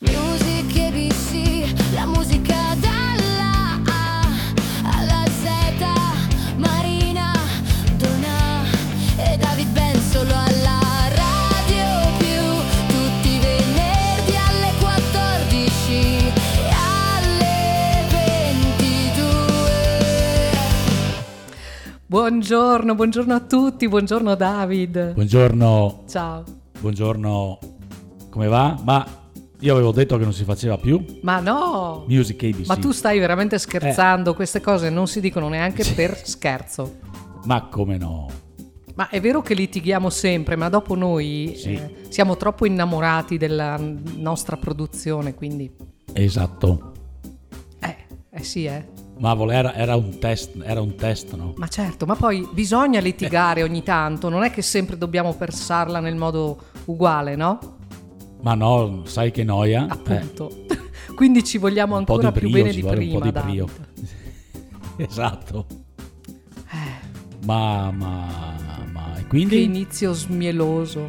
Music ABC, la musica dalla A alla Z, Marina, Donna e David Ben solo alla Radio Più, tutti i venerdì alle 14 e alle 22. Buongiorno a tutti, buongiorno David. Buongiorno. Ciao. Buongiorno, come va? Ma io avevo detto che non si faceva più Ma no! Music ABC. Ma tu stai veramente scherzando? Queste cose non si dicono neanche per scherzo. Ma come no? Ma è vero che litighiamo sempre, ma dopo noi Sì. siamo troppo innamorati della nostra produzione, quindi... Esatto. Sì. Ma era un test, no? Ma certo, ma poi bisogna litigare ogni tanto, non è che sempre dobbiamo pensarla nel modo uguale, no? Ma no, sai che noia? Appunto. Quindi ci vogliamo Un po' ancora di più brio, bene ci di vuole prima, un po' di David. brio. Esatto. Ma e Che quindi? inizio smieloso.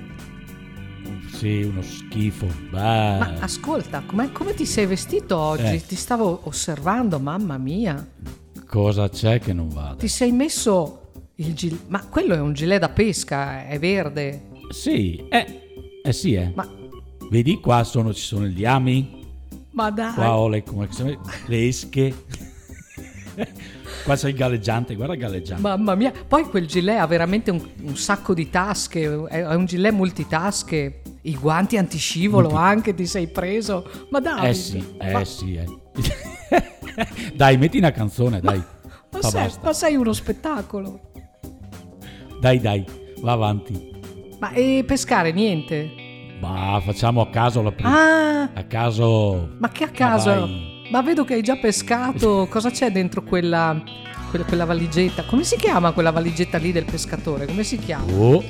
Sì, uno schifo. Ma ascolta, come ti sei vestito oggi? Ti stavo osservando, mamma mia. Cosa c'è che non va? Ti sei messo il gilet. Ma quello è un gilet da pesca, è verde. Sì, sì. Ma, Vedi qua ci sono gli ami. ma dai. Qua ho le esche. Qua c'è il galleggiante, guarda il galleggiante. Mamma mia, poi quel gilet ha veramente un sacco di tasche, è un gilet multitasche, i guanti antiscivolo anche ti sei preso, ma dai. Sì. Dai, metti una canzone, dai. Ma sei uno spettacolo. Dai, va avanti. Ma e pescare niente? Ma facciamo a caso la prima. Ah, A caso. ma che a caso? vai. Ma vedo che hai già pescato, cosa c'è dentro quella valigetta? Come si chiama quella valigetta lì del pescatore? Come si chiama?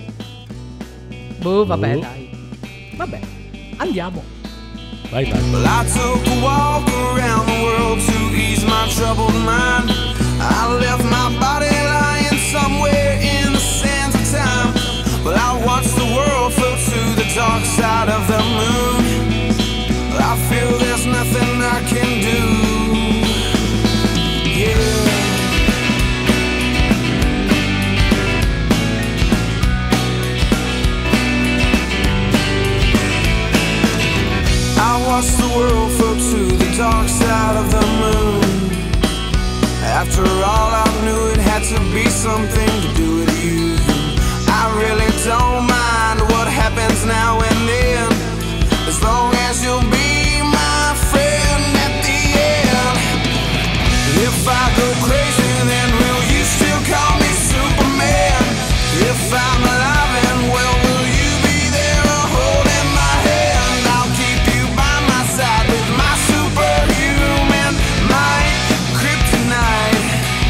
Vabbè, Oh. dai. Vabbè, andiamo. Vai. Well, I took a walk around the world to ease my troubled mind. I left my body lying somewhere in the sands of time. Well, I watched the world float to the dark side of the moon. I feel there's nothing I can do. Yeah. I watched the world float to the dark side of the moon. After all, I knew it had to be something to do with you. I really don't mind what happens now and then, as long as you'll be my friend at the end. If I go crazy, then will you still call me Superman? If I'm alive and well, will you be there holding my hand? I'll keep you by my side with my superhuman might, kryptonite.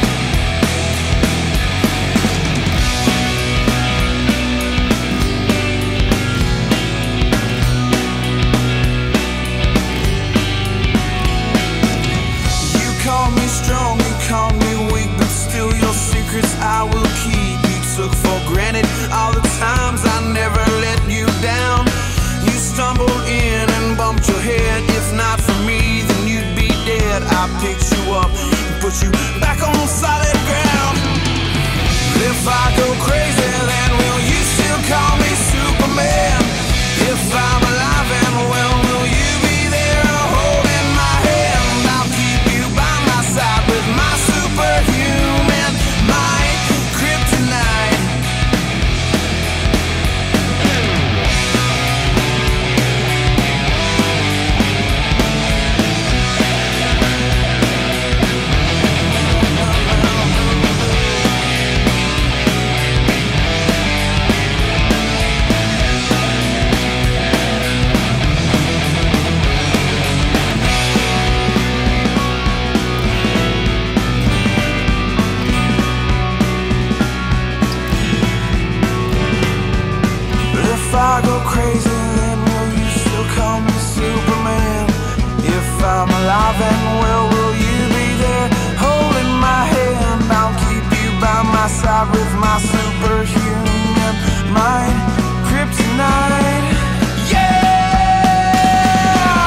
You call me strong, you call me weak, but still your secrets I will keep. You took for granted all the times I never let you down. You stumbled in and bumped your head. If not for me, then you'd be dead. I picked you up and put you back on solid ground. If I go crazy, then will you still call me Superman? If I'm alive and well, will you be there holding my hand? I'll keep you by my side with my superhuman might, kryptonite. If I go crazy, then will you still call me Superman? If I'm alive and well, will you be there holding my hand? I'll keep you by my side with my superhuman mind, kryptonite. Yeah!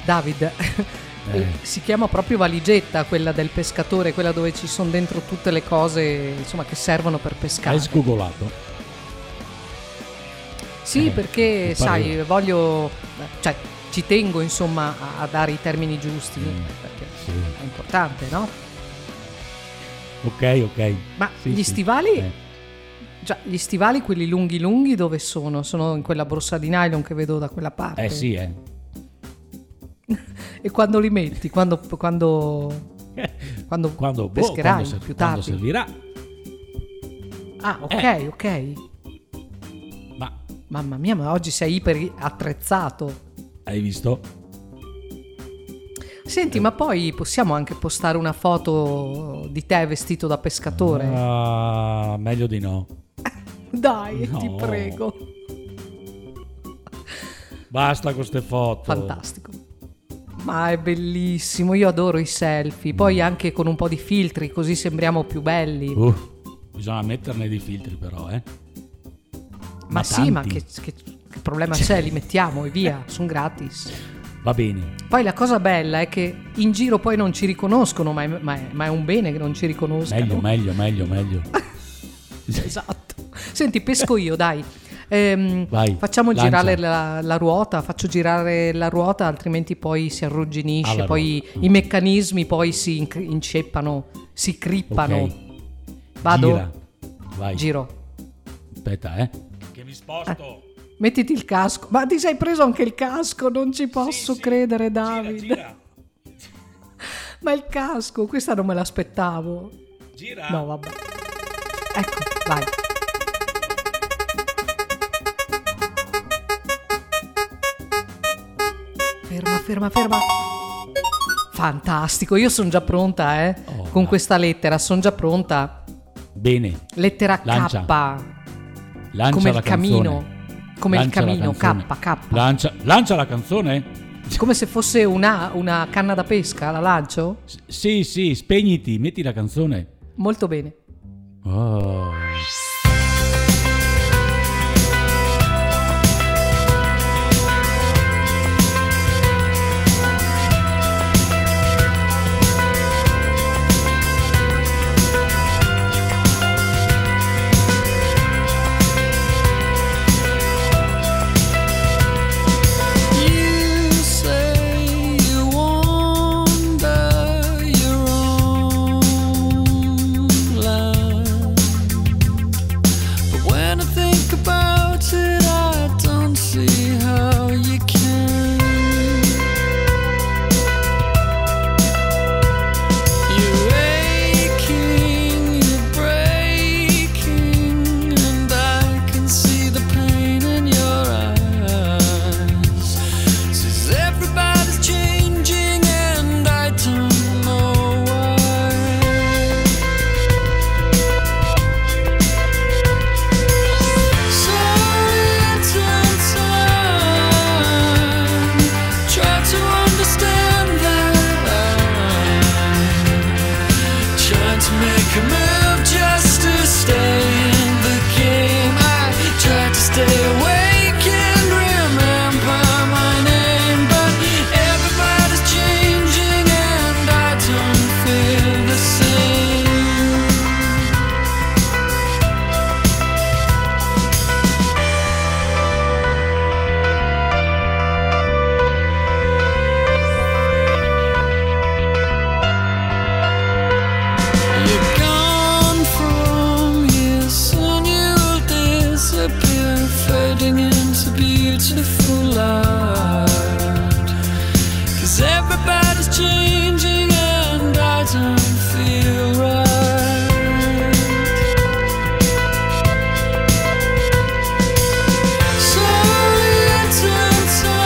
David, si chiama proprio valigetta quella del pescatore, quella dove ci sono dentro tutte le cose, insomma, che servono per pescare. Hai sgoogolato? Sì, perché mi sai, pareva. voglio, cioè ci tengo insomma a dare i termini giusti, perché Sì. è importante, no? Ok. Ma Sì, gli sì. stivali, già, gli stivali quelli lunghi dove sono? Sono in quella borsa di nylon che vedo da quella parte. Sì, E quando li metti? Quando Quando pescherai quando più quando tardi? servirà. Ah, ok. Ma Mamma mia, ma oggi sei iper attrezzato. hai visto? Senti, ma poi possiamo anche postare una foto di te vestito da pescatore? Ah, meglio di no. Dai, No. ti prego. Basta con queste foto. Fantastico. Ma è bellissimo, io adoro i selfie. Poi anche con un po' di filtri, così sembriamo più belli. Bisogna metterne di filtri però, Ma sì, ma tanti. che problema c'è? Li mettiamo e via, sono gratis. Va bene. Poi la cosa bella è che in giro poi non ci riconoscono, ma è un bene che non ci riconoscano. Meglio. Esatto. Senti, pesco io, dai. Vai, Facciamo lancia. girare la ruota, faccio girare la ruota, altrimenti poi si arrugginisce, Alla poi ruota. i meccanismi poi si inceppano, si crippano. Ok. Vado? Gira. Vai. Giro. Aspetta, che mi sposto. Mettiti il casco. Ma ti sei preso anche il casco? Non ci posso credere, David. Gira. Ma il casco, questa non me l'aspettavo. Gira. No, vabbè. Ecco, vai. Ferma. Fantastico, io sono già pronta, Oh, con ma- questa lettera, sono già pronta. Bene. Lettera Lancia. K. Lancia Come la il camino. canzone. Come il Lancia la camino, canzone. K. Lancia la canzone? Come se fosse una canna da pesca, la lancio? Sì, spegniti, metti la canzone. Molto bene. Oh. You say you wander your own land, but when I think about it, I don't see how you can. You're aching, you're breaking, and I can see the pain in your eyes. Says everybody's changing, and I don't know why. So in time, try to understand that I'm trying to make a move just to stay in the game. I try to stay awake and remember my name, but everybody's changing and I don't feel the same. You're gone from here, soon you'll disappear, fading into beautiful light. 'Cause everybody's changing and I don't feel right. So little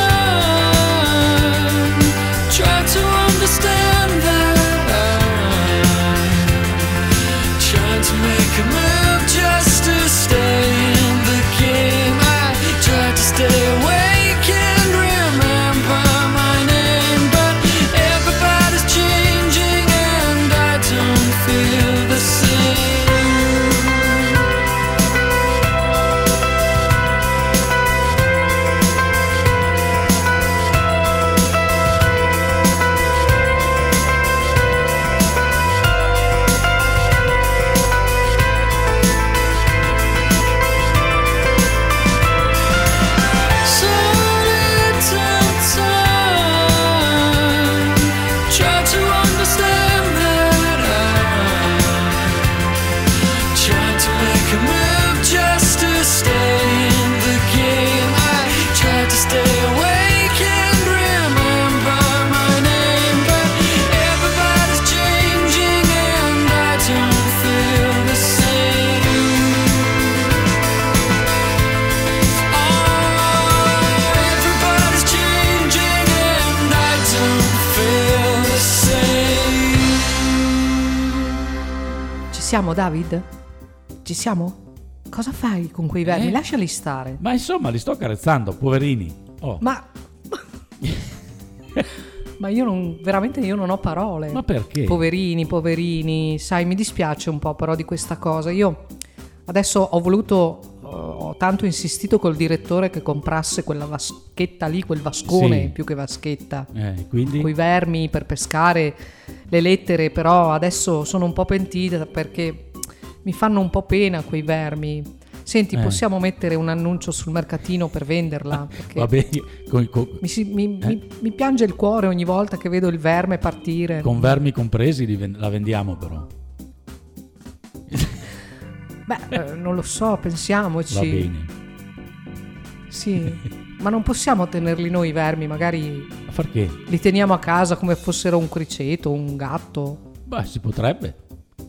time, try to understand that I'm trying to make a move just to stay in the game. I try to stay awake and remember my name, but everybody siamo, David? Ci siamo? Cosa fai con quei vermi? Lasciali stare. Ma insomma, li sto accarezzando, poverini. Oh. Ma io non, veramente io non ho parole. Ma perché? Poverini, sai, mi dispiace un po' però di questa cosa. Io adesso ho tanto insistito col direttore che comprasse quella vaschetta lì, quel vascone, Sì. più che vaschetta, Quindi? coi vermi per pescare le lettere, però adesso sono un po' pentita perché mi fanno un po' pena quei vermi. Senti, possiamo mettere un annuncio sul mercatino per venderla? Perché Va bene, mi piange il cuore ogni volta che vedo il verme partire. con vermi compresi la vendiamo però. Beh, non lo so, pensiamoci. Va bene. Sì, ma non possiamo tenerli noi i vermi, magari Ma perché? li teniamo a casa come fossero un criceto, un gatto. Beh, si potrebbe.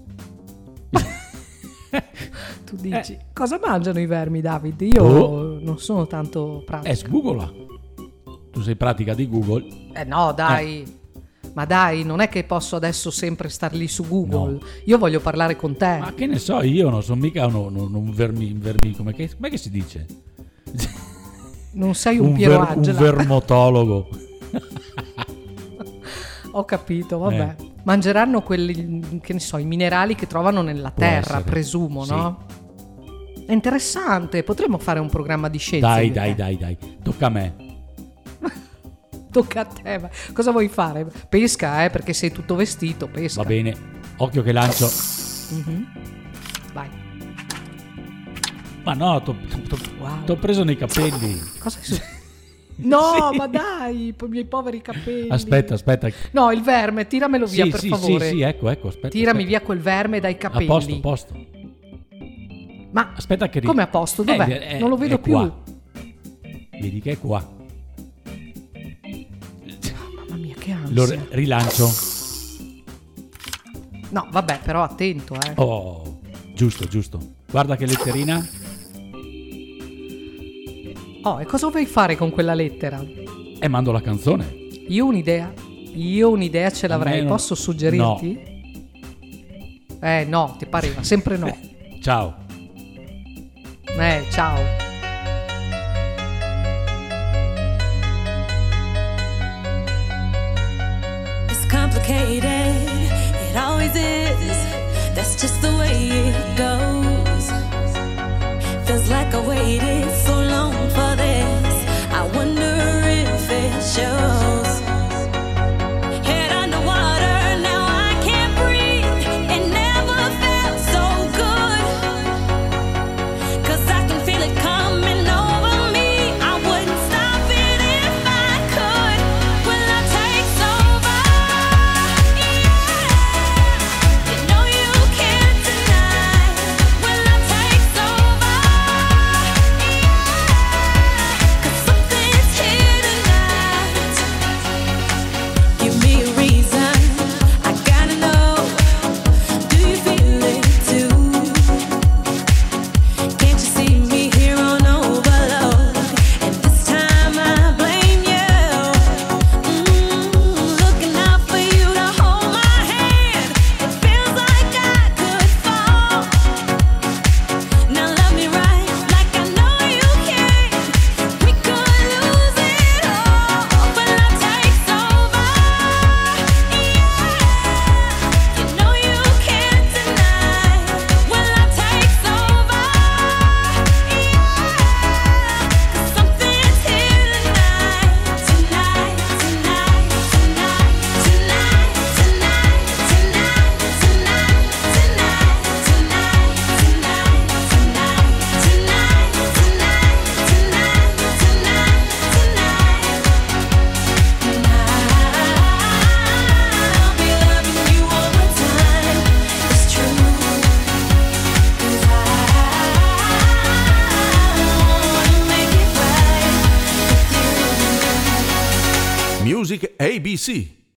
Tu dici, cosa mangiano i vermi, David? Io non sono tanto pratica. Sgoogla. Tu sei pratica di Google. No, dai. Ma dai, non è che posso adesso sempre star lì su Google. No. Io voglio parlare con te. Ma che ne so, io non sono mica un vermi com'è che si dice? Non sei un Piero un Angela. vermotologo. Ho capito, vabbè. Mangeranno quelli, che ne so, i minerali che trovano nella terra, essere. presumo, Sì. no? È interessante, potremmo fare un programma di scienza. Dai, tocca a me. Tocca a te, ma cosa vuoi fare? Pesca, perché sei tutto vestito, pesca. Va bene, occhio che lancio. Vai. Ma no, Wow. t'ho preso nei capelli. Cosa è successo? No, ma dai, i miei poveri capelli. Aspetta. No, il verme, tiramelo via, per favore. Sì, ecco, aspetta. Tirami aspetta. via quel verme dai capelli. A posto. Ma Aspetta che come a posto? Dov'è? Non lo vedo è più. Qua. Vedi che è qua. Mamma mia, che ansia. Lo rilancio. No, vabbè, però attento, Oh, giusto. Guarda che letterina. Oh, e cosa vuoi fare con quella lettera? Mando la canzone. Io un'idea ce l'avrei. Almeno- Posso suggerirti? No, ti pareva, sempre no. Ciao. Ciao. It's complicated, it always is. That's just the way it goes. Feels like I waited so long for this. I wonder if it shows. Head underwater, now I can't breathe. It never felt so good. 'Cause I can feel it coming over me. I wouldn't stop it if I could. Will I take over? Yeah. You know you can't deny. Will I take over? Yeah. 'Cause something's here tonight. Give me a reason. I gotta know. Do you feel it too? Can't you see me here on overload? And this time I blame you. Looking out for you to hold my hand. It feels like I could fall. Now love me right, like I know you can. We could lose it all, but I take over. Yeah, you know you can't deny. Will I take over? Yeah, 'cause something's here tonight, tonight, tonight, tonight, tonight, tonight, tonight, tonight, tonight, tonight, tonight, tonight, I'll be loving you all the time. It's true. 'Cause I wanna make it right with you. Music ABC.